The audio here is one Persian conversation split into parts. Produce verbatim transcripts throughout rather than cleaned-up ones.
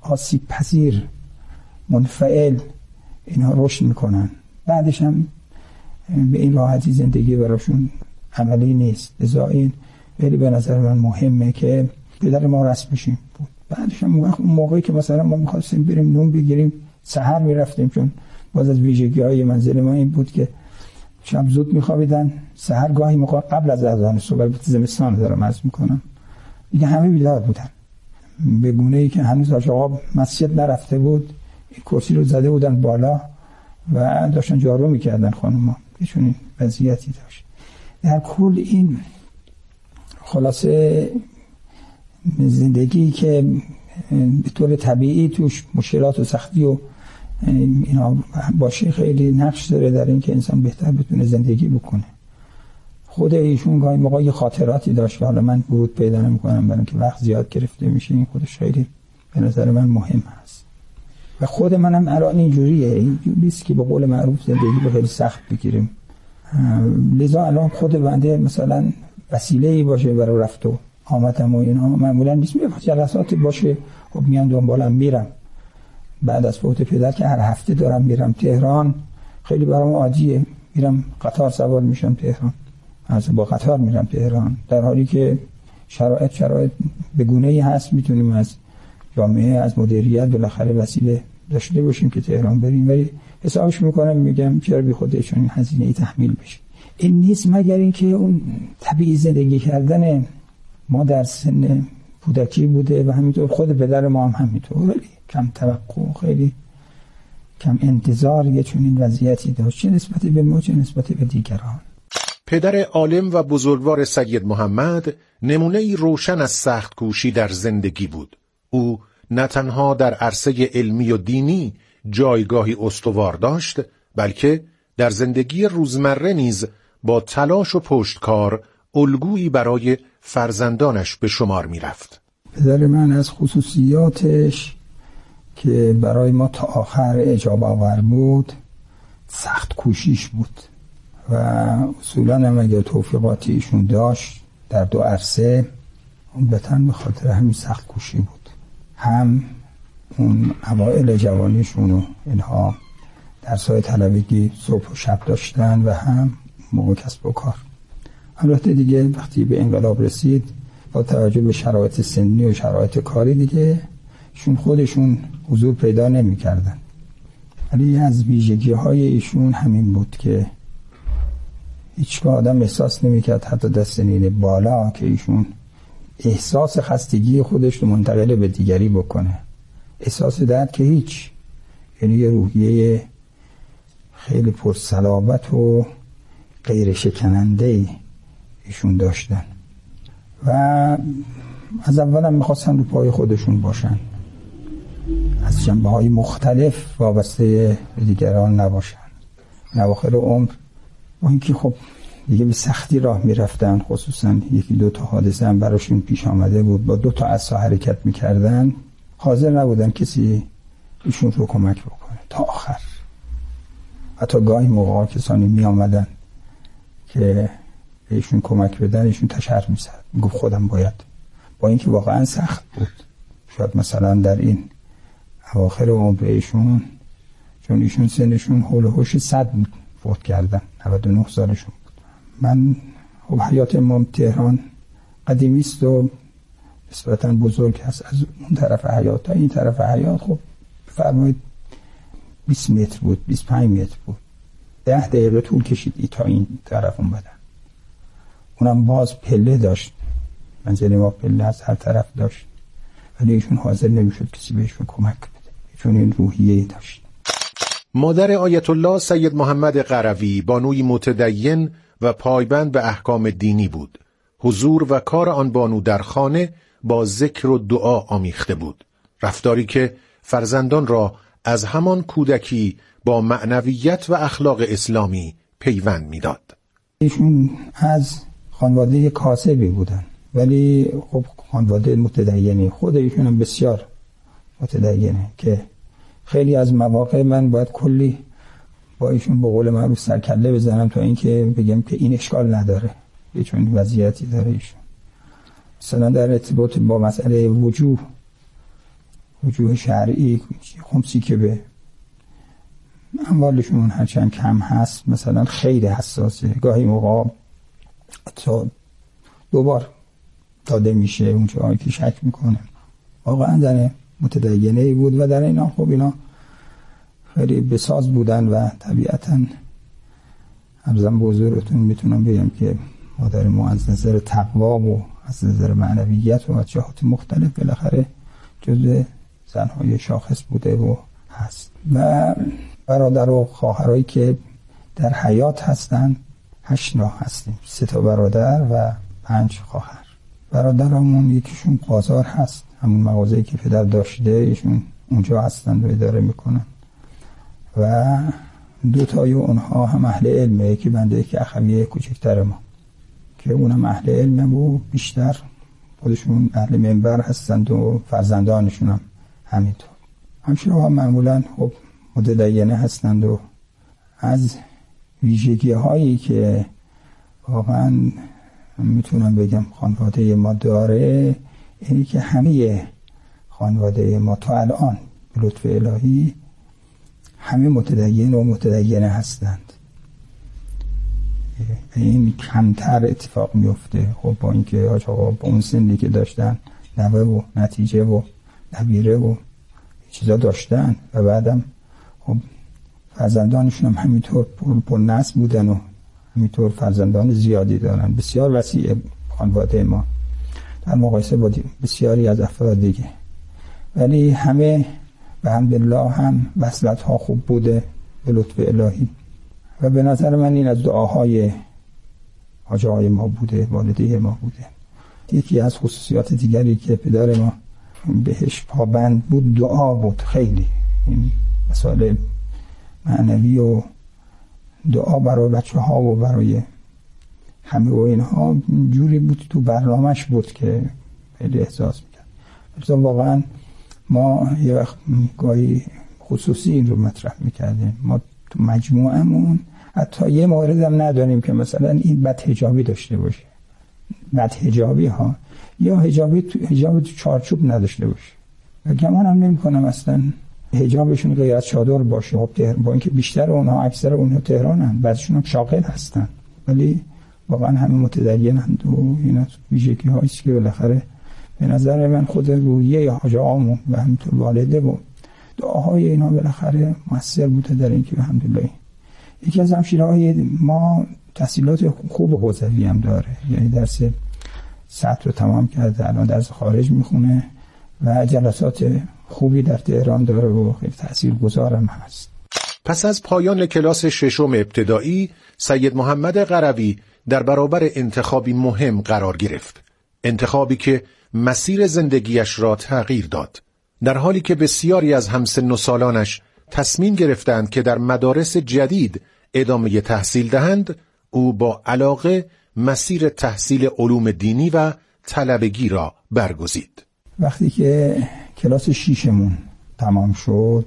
آسیب پذیر، منفعل، اینها رشد میکنن. بعدش هم به این راحتی زندگی براشون عملی نیست. لذا این خیلی به نظر من مهمه که پدر ما رسم بشیم. بعدش هم اون موقعی که مثلا ما میخواستیم بریم نون بگیریم سحر میرفتیم، چون باز از ویژگی های منزل ما این بود که شب زود میخوابیدن، سحر گاهی موقع قبل از اذان صبح، زمستان دارم عرض میکنم، دیگه همه بیدار بودن، به گونه ای که هنوز حاج آقا مسجد نرفته بود، این کرسی رو زده بودن بالا و داشتن جارو میکردن خانوما، ایشون این وضعیتی داشت. در کل این خلاصه زندگی که به طور طبیعی توش مشکلات و سختی و اینا باشه خیلی نقش داره در این که انسان بهتر بتونه زندگی بکنه. خود ایشون گاهی موقع یه خاطراتی داشت که حالا من ورود پیدا نمی‌کنم برای اینکه وقت زیاد گرفته میشه، این خودش خیلی به نظر من مهم هست. و خود منم الان اینجوریه، اینجوریست که به قول معروف زندگی رو خیلی سخت بگیریم. لذا الان خود بنده مثلا وسیله‌ای باشه برای رفت و آمدم و اینا معمولا نیست، میگم جلساتی باشه خب میام دنبالم میرم. بعد از فوت پدر که هر هفته دارم میرم تهران، خیلی برام عادیه، میرم قطار سوار میشم تهران، از با قطار میرم تهران، در حالی که شرایط شرایط به گونه‌ای هست میتونیم از جامعه از مدیریت بالاخره وسیله داشته باشیم که تهران بریم، ولی حسابش میکنم میگم چرا بی خود چون این هزینه ای تحمیل بشه. این نیست مگر اینکه اون طبیعی زندگی کردن ما در سن کودکی بوده و همینطور خود پدر ما هم همینطور، ولی کم توقع، خیلی کم انتظار یه چنین وضعیتی داشت، چه نسبت به ما چه نسبت به دیگران. پدر عالم و بزرگوار سید محمد نمونه‌ای روشن از سخت کوشی در زندگی بود. او نه تنها در عرصه علمی و دینی جایگاهی استوار داشت، بلکه در زندگی روزمره نیز با تلاش و پشتکار الگویی برای فرزندانش به شمار می رفت. پدر من از خصوصیاتش که برای ما تا آخر اجاب آور بود سخت کوشیش بود و اصولا هم اگر توفیقاتی ایشون داشت در دو عرصه اون بتن به خاطر همین سخت کوشی بود. هم اون اوائل جوانیشون و اینها درسای طلبگی صبح و شب داشتن و هم موقع کسب و کار. البته دیگه وقتی به انقلاب رسید با توجه به شرایط سنی و شرایط کاری دیگه ایشون خودشون حضور پیدا نمی کردن. ولی از ویژگی های ایشون همین بود که هیچگاه آدم احساس نمی کرد حتی در سنین بالا که ایشون احساس خستگی خودش رو منتقل به دیگری بکنه. احساس درد که هیچ، یعنی یه روحیه خیلی پرصلابت و غیر شکننده ایشون داشتن و از اول هم میخواستن رو پای خودشون باشن، از جنبه های مختلف وابسته به دیگران نباشن. اواخر عمر با اینکه خب دیگه به سختی راه میرفتن، خصوصا یکی دو تا حادثه هم براشون پیش آمده بود، با دو تا عصا حرکت میکردن، حاضر نبودن کسی ایشون رو کمک بکنه تا آخر. حتی گاهی موقع کسانی می آمدن که ایشون کمک بدن، ایشون تشر می زد، می گفت خودم باید، با اینکه واقعا سخت بود. شاید مثلا در این اواخر عمر ایشون، چون ایشون سنشون حول و حوش صد بود، فوت کردن، نود و نه سالشون بود. من خب حیات امام تهران قدیمی است و نسبتاً بزرگ هست، از اون طرف حیات تا این طرف حیات خب فرمایید بیست متر بود، بیست و پنج متر بود. ده دقیقه طول کشید ای تا این طرف اومدن. اونم باز پله داشت، منزل ما پله از هر طرف داشت، ولی ایشون حاضر نمیشد کسی بهشون کمک بده، چون این روحیه داشت. مادر آیت الله سید محمد قروی بانوی متدین و پایبند به احکام دینی بود. حضور و کار آن بانو در خانه با ذکر و دعا آمیخته بود، رفتاری که فرزندان را از همان کودکی با معنویت و اخلاق اسلامی پیوند میداد. ایشون از خانواده کاسبی بودن، ولی خب خانواده متدینی، خود ایشون هم بسیار متدینه که خیلی از مواقع من باید کلی با ایشون به قول معروف سرکله بزنم تا اینکه بگم که این اشکال نداره، یه چون وضعیتی داره ایشون. مثلا در ارتباط با مسئله وجوه وجوه شرعی خمسی که به اموالشون هرچند کم هست مثلا خیلی حساسه، گاهی موقع تا دوبار داده میشه اون جایی که شک میکنه. واقعا در متدینه ای بود و در اینا خب اینا خیلی بساز بودن و طبیعتاً عرضم به حضورتون میتونم بگم که مادر ما از نظر تقوا و از نظر معنویت و از جهات مختلف بالاخره جزء زنهای شاخص بوده و هست. و برادر و خواهرایی که در حیات هستن هشت نوع هستیم، سه تا برادر و پنج خواهر. برادرامون یکیشون بازار هست، همون مغازه‌ای که پدر داشته ایشون اونجا هستن و اداره میکنن و دو تای اونها هم اهل علمه، یکی بنده که اخویه کوچکتر ما که اونم اهل علمه و بیشتر خودشون اهل منبر هستند و فرزندانشون هم همینطور. همشون ها معمولا خب متدینه هستند و از ویژگی هایی که واقعا میتونم بگم خانواده ما داره اینی که همه خانواده ما تا الان به لطف الهی همه متدین و متدینه هستند. این کمتر اتفاق میفته. خب با اینکه آج آقا با اون سنی که داشتن نوه و نتیجه و نبیره و چیزا داشتن و بعدم خب فرزندانشون هم همینطور پر, پر نسل بودن و همینطور فرزندان زیادی دارن. بسیار وسیع خانواده ما در مقایسه با بسیاری از افراد دیگه، ولی همه به حمدالله هم وصلت ها خوب بوده به لطف الهی و به نظر من این از دعاهای حاجه های ما بوده، والده ما بوده. یکی از خصوصیات دیگری که پدر ما بهش پابند بود دعا بود. خیلی این مسائل معنوی و دعا برای بچه ها و برای همه و اینها جوری بود تو برنامهش بود که خیلی احساس میکرد. مثلا واقعا ما یه وقت گاهی خصوصی این رو مطرح میکردیم، ما تو مجموعمون حتی یه مورد هم نداریم که مثلا این بد حجابی داشته باشه، بد حجابی ها یا حجابی تو حجاب تو چارچوب نداشته باشه. و گمان هم نمی کنم اصلا حجابشون غیر از چادر باشه. خب با اینکه بیشتر اونها اکثر اونها تهرانن، بعضیشون هم شاغل هستن، ولی واقعا همه متدینند و اینا ویژگی هایی است که بالاخره به نظر من خود روحیه حاجه آمون و همینطور والده و دعاهای اینا بالاخره مؤثر بوده در اینکه الحمدلله. یکی از همشیرهای ما تحصیلات خوب حوزوی هم داره، یعنی درس سطح رو تمام کرده، الان درس خارج میخونه و جلسات خوبی در تهران داره و خیلی تاثیرگذار هم هست. پس از پایان کلاس ششم ابتدایی، سید محمد قروی در برابر انتخابی مهم قرار گرفت. انتخابی که مسیر زندگیش را تغییر داد. در حالی که بسیاری از همسن و سالانش تصمیم گرفتند که در مدارس جدید ادامه تحصیل دهند، او با علاقه مسیر تحصیل علوم دینی و طلبگی را برگزید. وقتی که کلاس شیشمون تمام شد،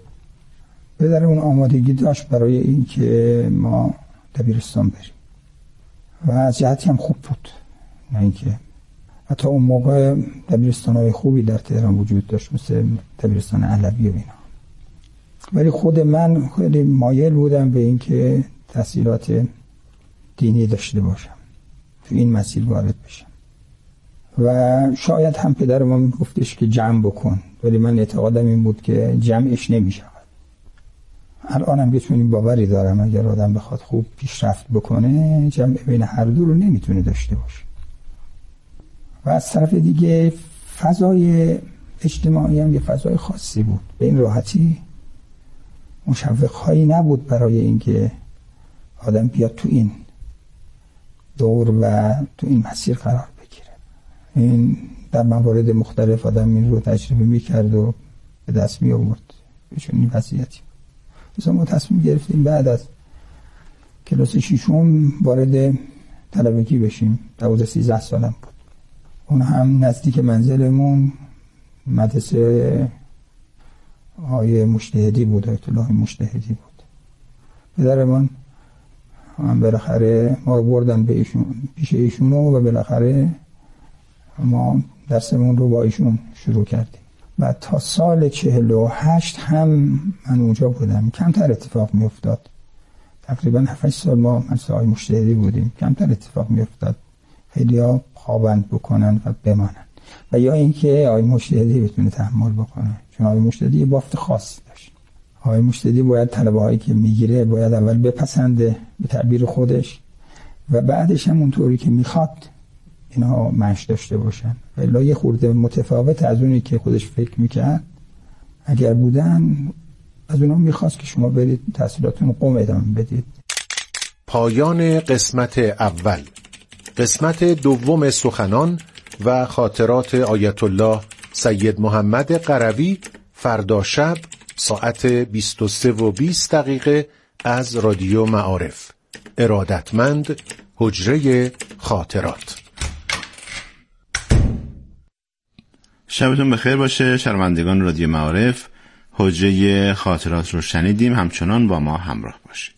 پدر اون آمادگی داشت برای این که ما دبیرستان بریم و از جهتی هم خوب بود، نه اینکه حتی اون موقع دبیرستان‌های خوبی در تهران وجود داشت مثل دبیرستان علوی و اینا، ولی خود من خیلی مایل بودم به این که تحصیلات دینی داشته باشم، تو این مسیر وارد بشم. و شاید هم پدر ما میگفتش که جمع بکن، ولی من اعتقادم این بود که جمعش نمیشه. الانم یه چنین باوری دارم اگر آدم بخواد خوب پیشرفت بکنه جمع بین هر دو رو نمیتونه داشته باشه. و از طرف دیگه فضای اجتماعی هم یه فضای خاصی بود، به این راحتی مشوق‌هایی نبود برای اینکه آدم بیاد تو این دور و تو این مسیر قرار بگیره. این در موارد مختلف آدم این رو تجربه میکرد و به دست می آورد به چنین وضعیتی. مثلا ما تصمیم گرفتیم بعد از کلاس ششم وارد طلبگی بشیم. دوازده سیزده سالم بود. اون هم نزدیک منزلمون مدرسه های مجتهدی بود، آیت الله مجتهدی بود. پدرمان هم بالاخره ما رو بردن به ایشون، پیش ایشون و بالاخره ما درسمون رو با ایشون شروع کردیم. و تا سال چهل و هشت هم من اونجا بودم. کمتر اتفاق می افتاد، تقریبا هفت سال ما مثل آقای مشتهدی بودیم، کمتر اتفاق می افتاد خیلی ها خوابند بکنن و بمانن و یا اینکه آقای مشتهدی بتونه تحمل بکنه، چون آقای مشتهدی یه بافت خاصی داشت. آقای مشتهدی باید طلبه هایی که میگیره باید اول بپسنده به تعبیر خودش و بعدش هم اونطوری که میخواد اینا مشت داشته باشن، ولی یه خورده متفاوت از اونی که خودش فکر میکرد اگر بودن، از اونها میخواست که شما برید تحصیلاتون قم ادامه بدید. پایان قسمت اول. قسمت دوم سخنان و خاطرات آیت الله سید محمد قروی فردا شب ساعت بیست و سه و بیست دقیقه از رادیو معارف. ارادتمند حجره خاطرات. شبتون بخیر باشه شنوندگان رادیو معارف. حجره خاطرات رو شنیدیم، همچنان با ما همراه باشید.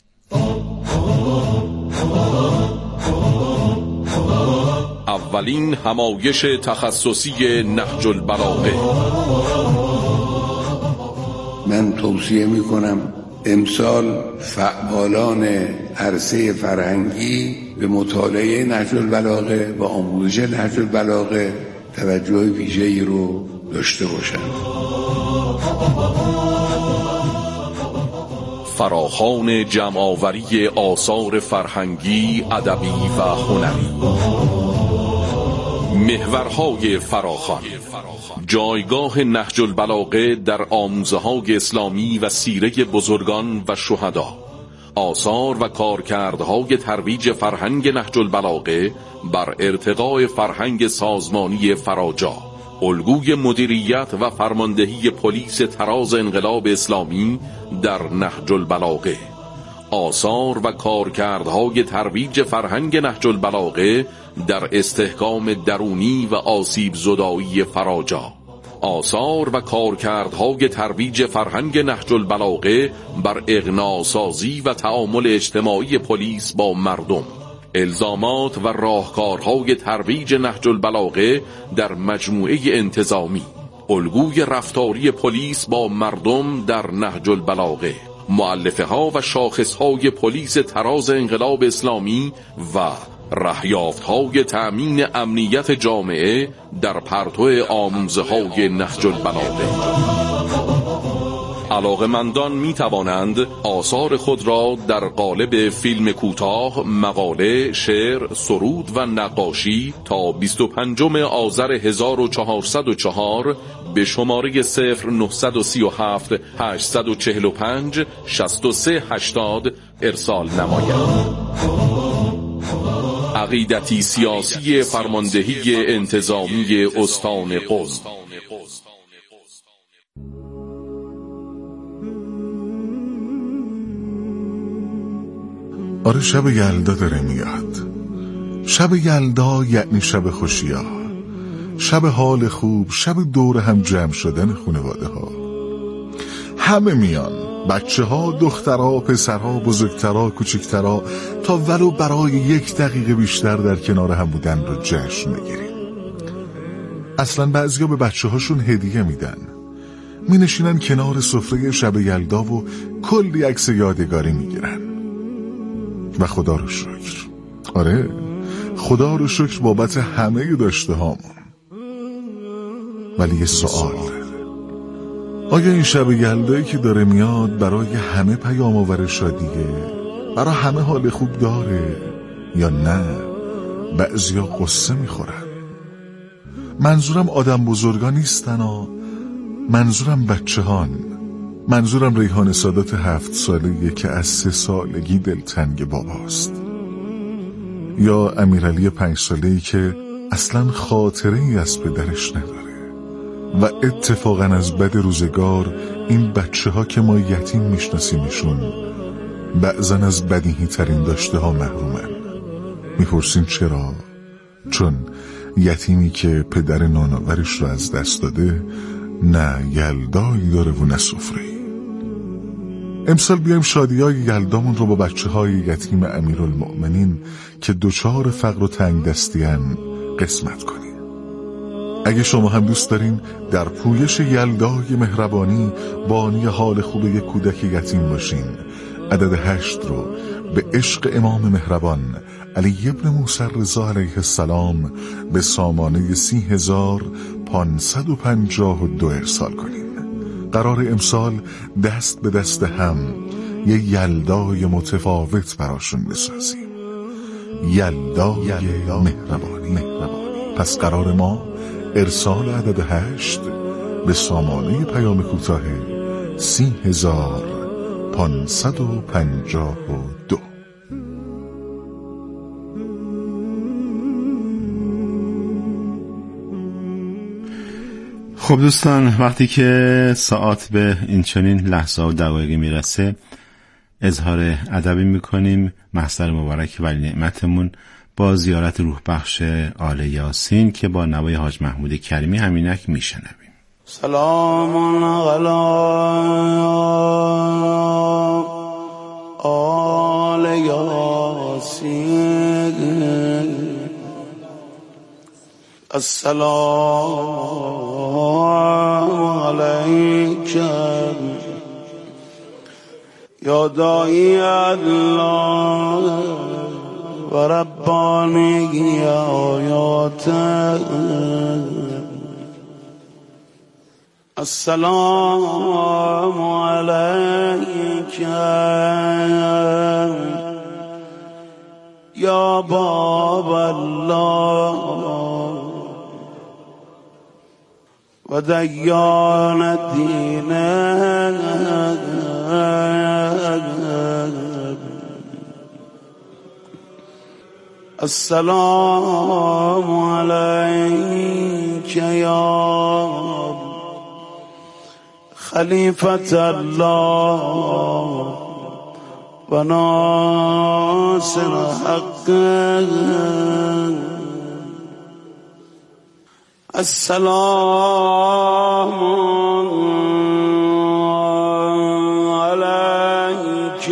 اولین همایش تخصصی نهج البلاغه. من توصیه می کنم امسال فعالان عرصه فرهنگی به مطالعه نهج البلاغه و آموزش نهج البلاغه توجه ویژه‌ای رو داشته باشند. فراخوان جمع‌آوری آثار فرهنگی، ادبی و هنری. محورهای فراخوان: جایگاه نهج البلاغه در آموزه‌های اسلامی و سیره بزرگان و شهدا. آثار و کارکردهای ترویج فرهنگ نهج البلاغه بر ارتقاء فرهنگ سازمانی فراجا. الگوی مدیریت و فرماندهی پلیس طراز انقلاب اسلامی در نهج البلاغه. آثار و کارکردهای ترویج فرهنگ نهج البلاغه در استحکام درونی و آسیب زدایی فراجا. آثار و کارکردهای ترویج فرهنگ نهج البلاغه بر اقناع‌سازی و تعامل اجتماعی پلیس با مردم. الزامات و راهکارهای ترویج نهج البلاغه در مجموعه انتظامی. الگوی رفتاری پلیس با مردم در نهج البلاغه. مؤلفه ها و شاخص های پلیس طراز انقلاب اسلامی و رهیافت های تأمین امنیت جامعه در پرتو آموزه های نهج البلاغه. علاقه‌مندان می توانند آثار خود را در قالب فیلم کوتاه، مقاله، شعر، سرود و نقاشی تا بیست و پنجم آذر هزار و چهارصد و چهار به شماره صفر نه سه هفت هشت چهار پنج شصت و سه هشتاد ارسال نمایند. عقیدتی سیاسی فرماندهی انتظامی استان قم. آره، شب یلدا داره میاد. شب یلدا یعنی شب خوشی‌ها، شب حال خوب، شب دور هم جمع شدن خانواده ها. همه میان، بچه ها، دخترها، پسرها، بزرگترها، کوچکترها، تا ولو برای یک دقیقه بیشتر در کنار هم بودن رو جشن میگیریم. اصلا بعضیا به بچه هاشون هدیه میدن، می نشینن کنار سفره شب یلدا و کلی عکس یادگاری میگیرن. و خدا رو شکر، آره خدا رو شکر بابت همه داشته هامون. ولی یه سوال، آیا این شب یلدایی که داره میاد برای همه پیام آور شادیه؟ برای همه حال خوب داره یا نه؟ بعضیا قصه میخورن. منظورم آدم بزرگا نیستن ها، منظورم بچه هان. منظورم ریحان سادات هفت ساله‌ایه که از سه سالگی دلتنگ باباست، یا امیرعلی پنج ساله‌ای که اصلا خاطره ای از پدرش نداره. و اتفاقا از بد روزگار این بچه ها که ما یتیم میشناسیمشون بعضا از بدیهی ترین داشته ها محرومن. میپرسین چرا؟ چون یتیمی که پدر نانآورش رو از دست داده نه یلدایی داره و نه سفره‌ای. امسال بیایم شادیای یلدامون رو با بچه های یتیم امیرالمؤمنین که دوچار فقر و تنگ دستیان قسمت کنیم. اگه شما هم دوست دارین در پویش یلدای مهربانی بانی حال خوب یک کودک یتیم باشین، عدد هشت رو به عشق امام مهربان علی ابن موسی رضا علیه السلام به سامانه سی هزار پانصد و پنجاه و دو ارسال کنین. قرار امسال دست به دست هم یه یلدای متفاوت براشون بسازیم، یلدای مهربانی. مهربانی پس قرار ما ارسال عدد هشت به سامانه پیام کوتاه سی هزار پانصد و پنجاه و دو. خب دوستان، وقتی که ساعت به این چنین لحظه و دقایقی میرسه اظهار ادبی میکنیم محضر مبارک ولی نعمتمون با زیارت روح بخش آل یاسین که با نوای حاج محمود کریمی همینک میشنویم. سلام علی آل یاسین، السلام علیک یا داعی الله و ربانی آیات، السلام علیک یا باب الله و دیان الدین، السلام علیک یا خلیفة الله و ناصر حق، السلام علیک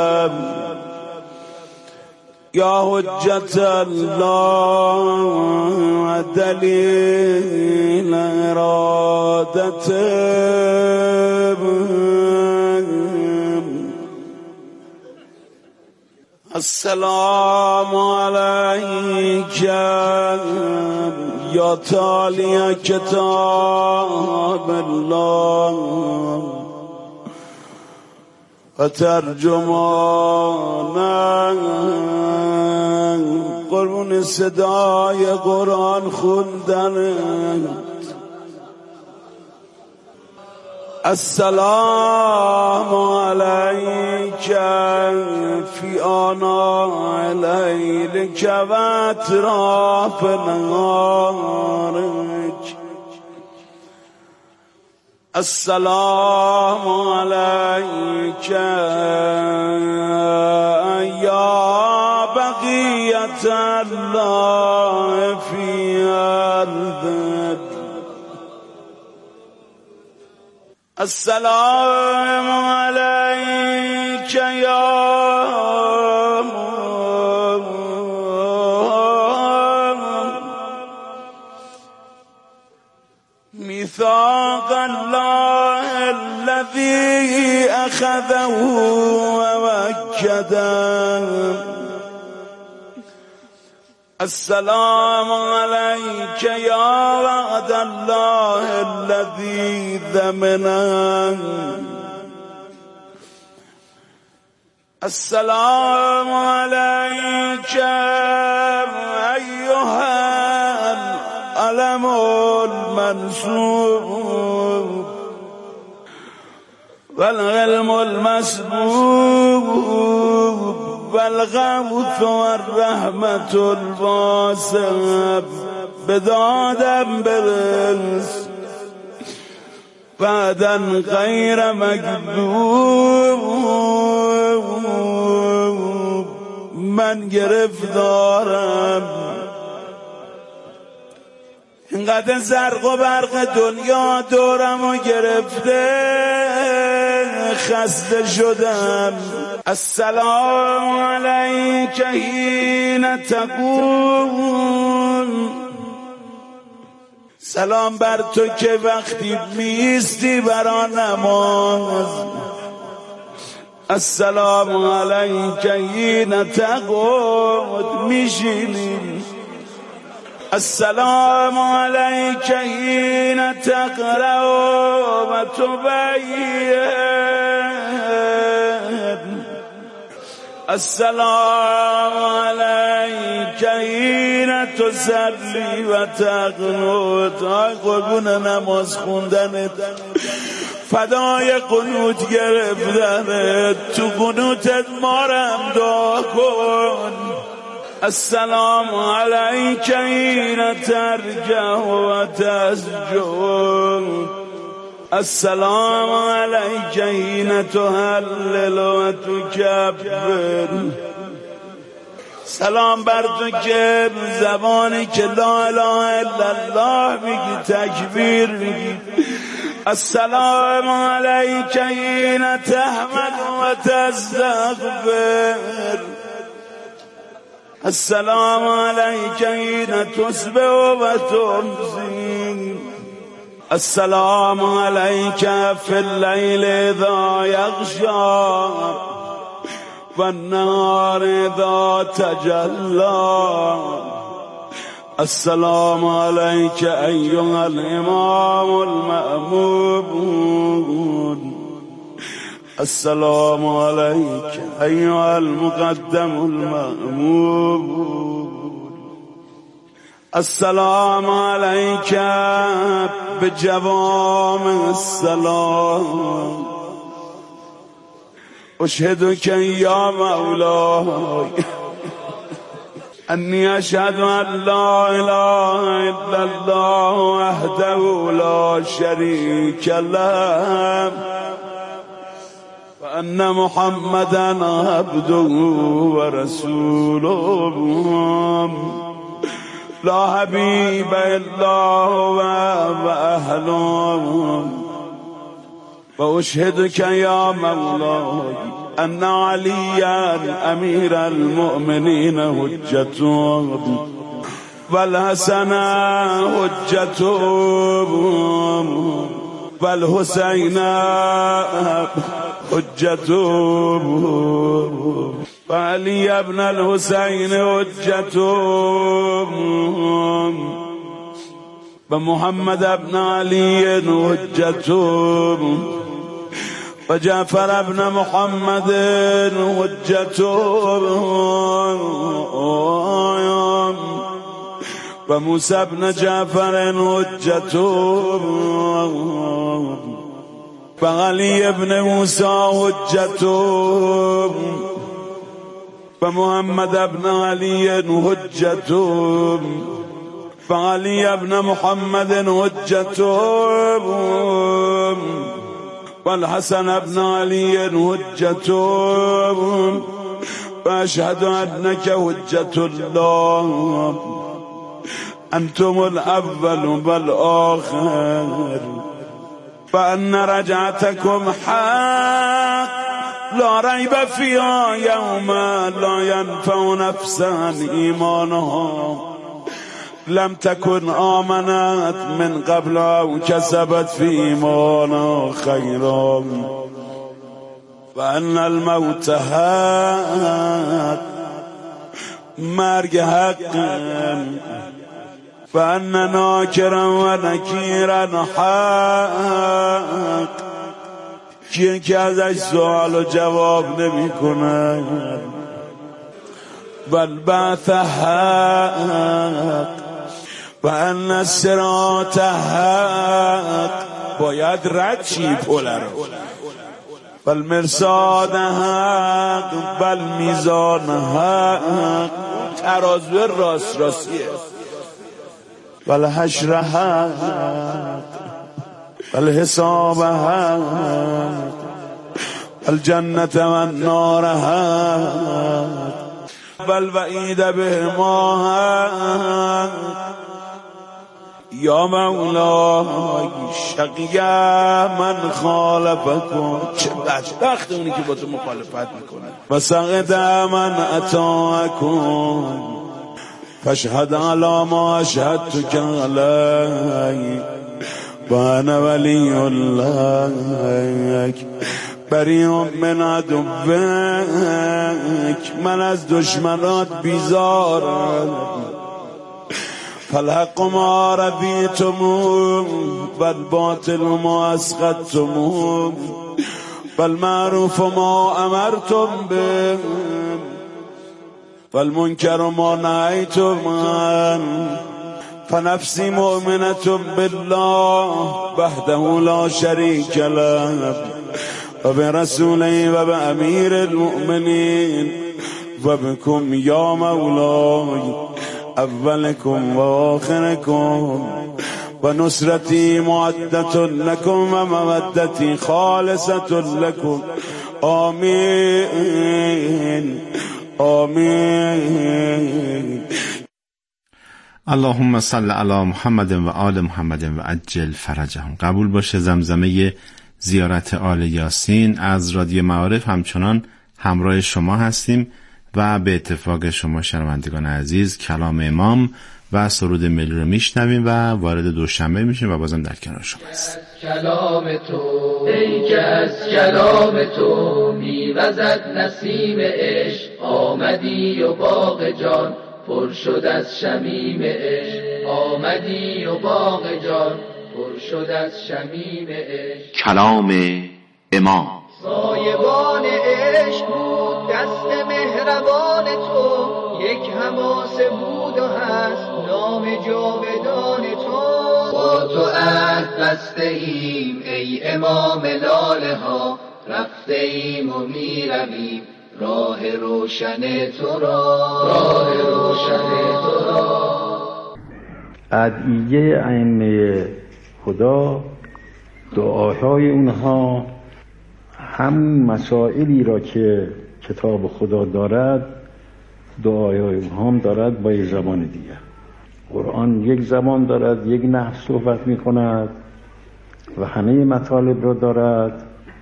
یا حجت الله و دلیل ارادت، السلام علیک یا تالی کتاب الله و ترجمان قربون صدای قرآن خوندن، السلام علیک فی آناء اللیل و اطراف نهارک، السلام علیک یا بقیت الله فی ارض، السلام علیک یا میثاق الله الذی اخذه و وکده، السلام علیک یا وعد الله الذی ضمنه، السلام علیک ایها العلم المنصوب والعلم المسبوب والغوث والرحمة الواسع بدادم برس بعدا غیر مکذوب، من گرفتارم، اینقدر زرق و برق دنیا دورم و گرفته، خسته شدم. السلام علیک حین تقوم، سلام بر تو که وقتی میستی برا نماز، السلام علیک حین تقعد میشینی، السلام علیک حین تقرأ و تبین، السلام علیک حین تصلی و تقنط. آی قربون نماز خوندنت، فدای قنوت گرفتنت، تو قنوتت مارم دعا کن. السلام علیک حین ترجع و تسجد، السلام علیک حین تهلل و تکبر. سلام بر تو که زبانی که لا اله الا الله میگی تکبیر میگی، السلام علیک حین تحمد و تستغفر، السلام علیک حین تصبح و تمسی، السلام علیک فی اللیل اذا یغشا و النهار اذا تجلی، السلام علیک ایها الامام المأمون، السلام علیک ایها المقدم المأمون، السلام علیک بجوامع السلام، اشهدک یا مولاي انی اشهد ان لا اله الا الله وحده لا شریک له و ان محمدا عبده و رسوله لا حبیب الا هو و اهله و اشهدک یا مولاي ان علیا امیر المؤمنین حجته والحسن حجته والحسین حجته وعلی ابن الحسین حجته ومحمد ابن علی حجته وجعفر ابن محمد حجته وموسى ابن جعفر حجته وعلي ابن موسى حجته ومحمد ابن علي حجته وعلي ابن محمد حجته والحسن ابن علي حجته واشهد انك حجة الله انتم الاول والآخر وان رجعتكم حق لا ريب فيها يوم لا ينفع نفسا ایمانها لم تكن آمنت من قبل او كسبت في ایمانها خيرا وان الموت حق مرگ حق وان ناکرا و نکیرا حق کیه که ازش سوال و جواب نمی کنه والبعث حق و ان الصراط حق باید رد چی پله رو والمرصاد حق والمیزان حق ترازو راست راستیه والحشر حق والحساب حق والجنة والنار حق والوعید بهما حق یا مولای شقی من خالفکم چه بدبخت اونی که با تو مخالفت میکنه و سقط من اطاعکم فاشهد على ما اشهدتك علی و انا ولی الله بریء من عدوک، من از دشمنات بیزارم. فالحق ما رضیتموه والباطل ما اسخطتموه والمعروف ما امرتم به والمنکر ما نهیتم عنه. فنفسی مؤمنة بالله وحده لا شریک له و برسوله و بامیر المؤمنین و بكم یا مولای اولکم و آخرکم و نصرتی معدت لکم و مودتی خالصت لکم. آمین آمین. اللهم صل علی محمد و آل محمد و عجل فرجهم. قبول باشه زمزمه زیارت آل یاسین از رادیو معارف همچنان همراه شما هستیم و به اتفاق شما شنوندگان عزیز کلام امام و سرود ملی رو میشنویم و وارد دوشنبه میشیم و بازم در کنار شما هستیم. کلام تو ای که از کلام تو میوزد نسیم عشق، آمدی و باغ جان پر شد از شمیم عشق، آمدی و باغ جان پر شد از شمیم عشق. کلام امام سایبان عشق بود دست مهربان تو، یک حماسه بود و هست نام جاودان تو. با تو عهد بسته ایم ای امام لاله ها، رفته ایم و می رویم راه روشن تو را، راه روشن تو را. ادعیه ائمه خدا، دعاهای اونها همون مسائلی را که کتاب خدا دارد دعای اونها هم دارد با یک زبان دیگر. قرآن یک زبان دارد، یک نحو صحبت می کند و همه مطالب را دارد،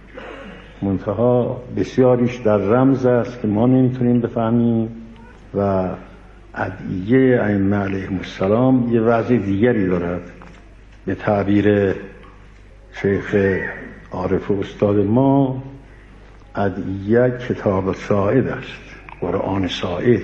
منتها بسیاریش در رمز است که ما نمیتونیم بفهمیم و ادعیه ائمه علیهم السلام یه وضع دیگری دارد. به تعبیر شیخ عارف و استاد ما، ادعیه کتاب ساعد است، قرآن ساعد.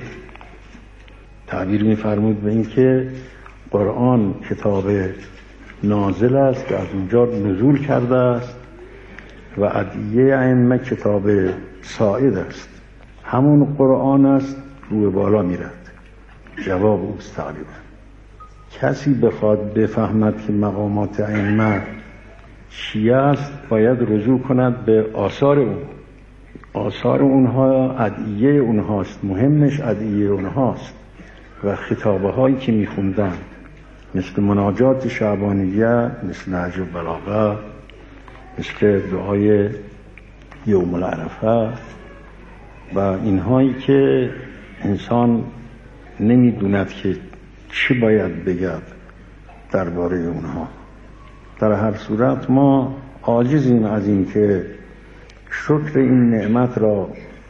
تعبیر می‌فرمود به این که قرآن کتاب نازل است که از اونجا نزول کرده است و ادعیه ائمه کتاب ساعد است، همون قرآن است روی بالا میرد. جواب اوست تقریبا. کسی بخواد بفهمد که مقامات ائمه چی است باید رجوع کند به آثار اون. آثار اونها ادعیه اونهاست، مهمش ادعیه اونهاست و خطابه هایی که میخوندن مثل مناجات شعبانیه، مثل نهج البلاغه، مثل دعای یوم العرفه و اینهایی که انسان نمیدوند که چی باید بگد درباره اونها. در هر صورت ما عاجزیم از این که شکر این نعمت را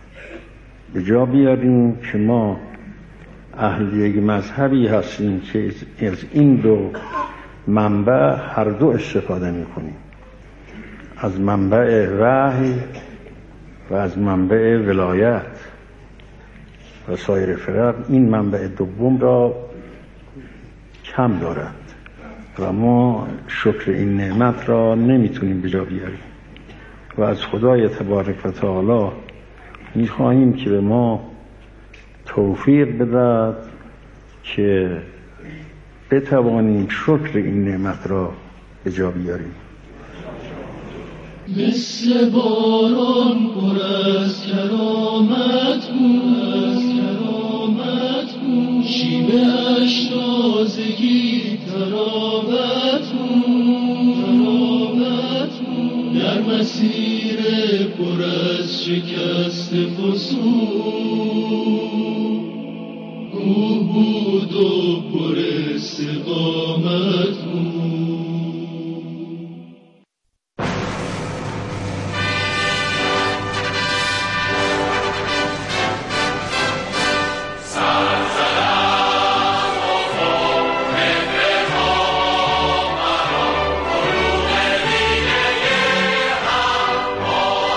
به جا بیاریم که ما اهل یک مذهبی هستیم که از این دو منبع هر دو استفاده میکنیم، از منبع وحی و از منبع ولایت. و سایر فرق این منبع دوم را کم دارد و ما شکر این نعمت را نمیتونیم به جا بیاریم و از خدای تبارک و تعالی میخواهیم که به ما توفیق بدهد که بتوانیم شکر این نعمت را به جا بیاریم. مثل باران پر از کرامت بود، از کرامت بود، شیوه اش تازگی تراوت بود، تراوت بود، در مسیر پر از شکست فسون کوه بود و پر استقامت بود.